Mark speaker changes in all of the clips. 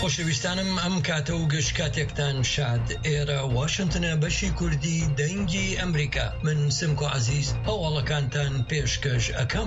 Speaker 1: خۆشەویستانم ئەم کاتە و گەشت کاتێکتان شاد ئێرە واشنتنە بەشی کوردی دەنگی ئەمریکا من سمکۆ عەزیز هەواڵەکانتان پێشکەش ئەکەم.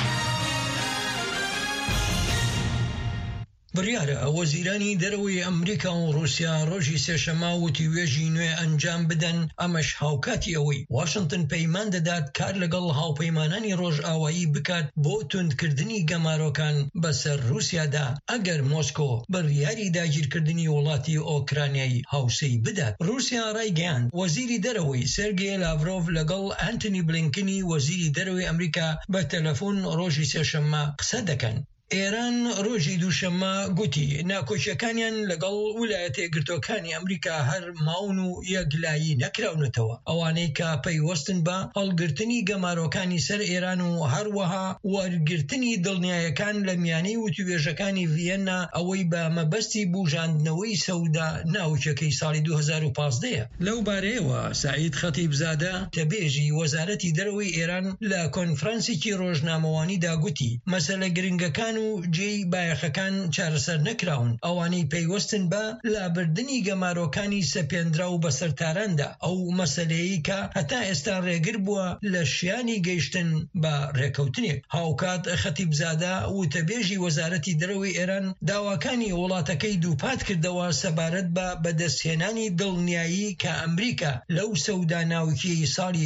Speaker 1: بڕیارە وەزیرانی دەرەوەی ئەمریکا و رووسیا ڕۆژی سێشەمە وتیوێژی نوێ ئەنجام بدەن. ئەمەش هاوکاتی ئەوەی واشنتن پەیمان دەدات کار لەگەڵ هاوپەیمانانی ڕۆژئاوایی بکات بۆ توندکردنی گەمارۆکان بەسەر رووسیادا ئەگەر مۆسکۆ بڕیاری داگیرکردنی وڵاتی ئۆکرانیای هاوسەی بدات. رووسیا ڕایگەیاند وەزیری دەرەوەی سێرگێ لاڤرۆڤ لەگەڵ ئەنتۆنی بلینکنی وەزیری دەرەوەی ئەمریکا بە تەلەفۆن ڕۆژی سێشەمە قسە دەکەن. ئێران ڕۆژی دووشەممە گوتی ناکۆچیەکانیان لەگەڵ ویلایەتە یەکگرتووەکانی ئەمریکا هەر ماون و یەکلایی نەکراونەتەوە. ئەوانەی کە پەیوەستن بە هەڵگرتنی گەمارۆکانی سەر ئێران و هەروەها وەرگرتنی دڵنیایەکان لە میانەی وتوێژەکانی ڤیەننا ئەوەی بە مەبەستی بوژاندنەوەی سەودا ناوچەکەی ساڵی 2015 لەو بارەیەوە سعید خەتیبزادە تەبێژی وەزارەتی دەرەوەی ئێران لە کۆنفرانسێکی ڕۆژنامەوانیدا گوتی مەسەلە گرنگەکان و جێی بایەخەکان چارەسەر نەکراون. ئەوانەی پەیوەستن بە لابردنی گەمارۆکانی سەپێنرا و بەسەرتاراندا ئەو مەسەلەیە کە هەتا ئێستا ڕێگر بووە لە شیانی گەیشتن بە ڕێکەوتنێک. هاوکات خەتیبزادە وتەبێژی وەزارەتی دەرەوەی ئێران داواکانی وڵاتەکەی دووپات کردەوە سەبارەت بە بەدەستهێنانی دڵنیایی کە ئەمریکا لەو سەودا ناوکیەی ساڵی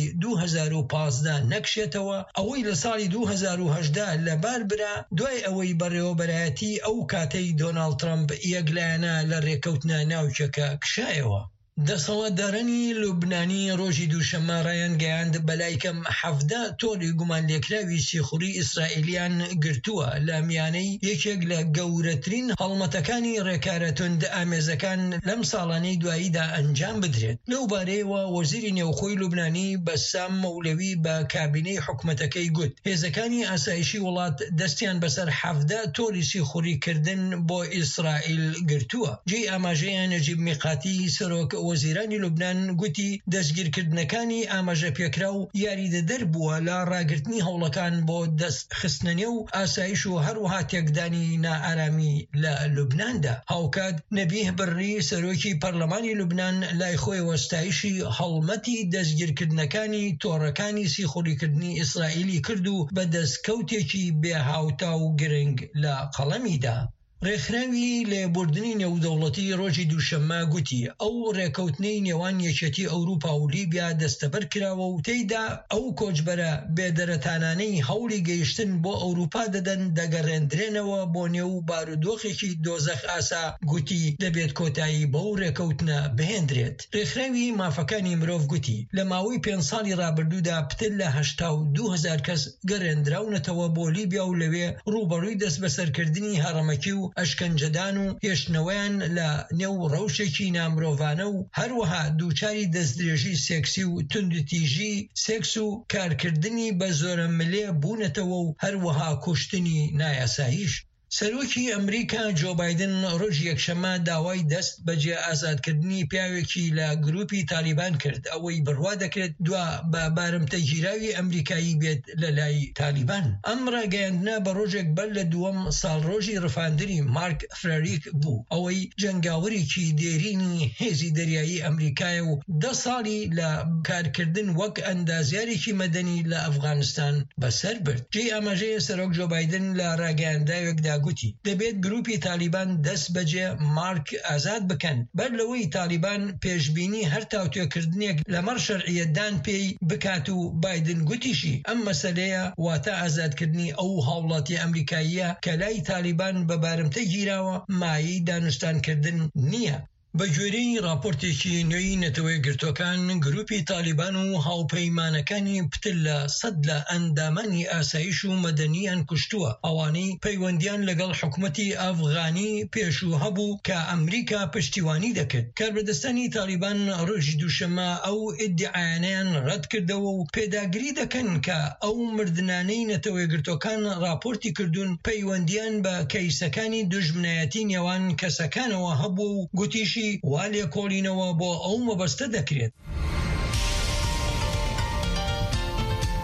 Speaker 1: 2015 نەکشێتەوە ئەوەی لە ساڵی 2018 لەبار برا دوای ئەوەی بەڕێوەبەرایەتی ئەو کاتەی دۆناڵد ترامپ یەکلایەنە لە ڕێکەوتنە ناوچەکە کشایەوە. دەسەڵاتدارانی لوبنانی ڕۆژی دووشەممە ڕایانگەیاند بەلای کەم 17 تۆڕی گومان لێکراوی سیخوڕی ئیسرائیلیان گرتووە لە میانەی یەکێک لە گەورەترین هەڵمەتەکانی ڕێکارە توند ئامێزەکان لەم ساڵانەی دواییدا ئەنجام بدرێت. لەو بارەیەوە وەزیری نێوخۆی لوبنانی بەسام مەولەوی بە کابینەی حکومەتەکەی گوت هێزەکانی ئاسایشی وڵات دەستیان بەسەر 17 تۆڕی سیخوڕیکردن بۆ ئیسرائیل گرتووە. جێی ئاماژەیان نەجیب میقاتی سەرۆک وەزیرانی لوبنان گوتی دەستگیرکردنەکانی ئاماژە پێکرا و یاریدەدەر بووە لە ڕاگررتنی هەوڵەکان بۆ دەست خستنەنێ و ئاسایش و هەروەها تێکدانی نائارامی لە لوبناندا. هاوکات نەبیه بڕی سەرۆکی پەرلەمانی لوبنان لای خۆی وەستایشی هەڵمەتی دەستگیرکردنەکانی تۆڕەکانی سیخوڕیکردنی ئیسرائیلی کرد و بە دەستکەوتێکی بێهاوتا و گرنگ لە قەڵەمیدا. ڕێکخراوی لێبوردنی نێودەوڵەتی ڕۆژی دووشەممە گوتی ئەو ڕێکەوتنەی نێوان یەکێتی ئەوروپا و لیبیا دەستەبەر کراوە و تێیدا ئەو کۆچبەرە بێدەرەتانانەی هەوڵی گەیشتن بۆ ئەوروپا دەدەن دەگەڕێندرێنەوە بۆ نێو بارودۆخێکی دۆزەخ ئاسا. گوتی دەبێت کۆتایی بەو ڕێکەوتنە بهێندرێت. ڕێکخراوی مافەکانی مرۆڤ گوتی لە ماوەی 5 ساڵی ڕابردوودا پتر لە 82,000 کەس گەڕێندراونەتەوە بۆ لیبیا و لەوێ ڕوبەڕووی دەست بەسەرکردنی هەڕەمەکی و ئەشکەنجەدان و هێشتنەوەیان لە نێو ڕەوشێکی نامرۆڤانە و هەروەها دووچاری دەستدرێژی سێکسی و توندتیژی سێکس و کارکردنی بە زۆرە ملێ بوونەتەوە و هەروەها کوشتنی نایاساییش. سەرۆکی ئەمریکا جۆ بایدن ڕۆژی یەکشەممە داوای دەست بەجێ ئازادکردنی پیاوێکی لە گروپی تالیبان کرد ئەوەی بڕوا دەکرێت دوا بە بارمتەگیراوی ئەمریکایی بێت لە لای تالیبان. ئەم ڕاگەیاندنە بە ڕۆژێک بەر لە دووەم ساڵڕۆژی ڕفاندنی مارک فراریک بوو ئەوەی جەنگاوەرێکی دێرینی هێزی دەریایی ئەمریکایە و 10 ساڵی لە کارکردن وەک ئەندازیارێکی مەدەنی لە ئەفغانستان بەسەر برد. جێی ئاماژەیە سەرۆک جۆ بایدن لە ڕاگەیانداوێکدا گوتی دەبێت گروپی تالیبان دەست بەجێ مارک ئازاد بکەن بەر لەوەی تالیبان پێشبینی هەر تاوتوێکردنێک لەمەڕ شەرعیەتدان پێی بکات و بایدن گوتیشی ئەم مەسەلەیە واتە ئازادکردنی ئەو هاوڵاتی ئەمریکاییە کە لای تالیبان بە بارمتە گیراوە مایەی دانوستانکردن نییە. بە گوێرەی راپۆرتێکی نوێی نەتەوەی گرتوەکان گروپی تالیبان و هاوپەیمانەکانی پتر لە 100 لە ئەندامانی ئاسایش و مەدەنیان کوشتووە ئەوانەی پەیوەندیان لەگەڵ حکومەتی ئەفغانی پێشوو هەبوو کە ئەمریکا پشتیوانی دەکرد. کاربەدەستانی تالیبان ڕۆژی دووشەممە ئەو ئیدعایانەیان ڕەت کردەوە و پێداگری دەکەن کە ئەو مردنانەی نەتەوەی گرتوەکان راپۆرتی کردوون پەیوەندیان بە کەیسەکانی دوژمنایەتی نێوان کەسەکانەوە هەبوو و گوتیشی وا لێکۆڵینەوە بۆ ئەو مەبەستە دەکرێت.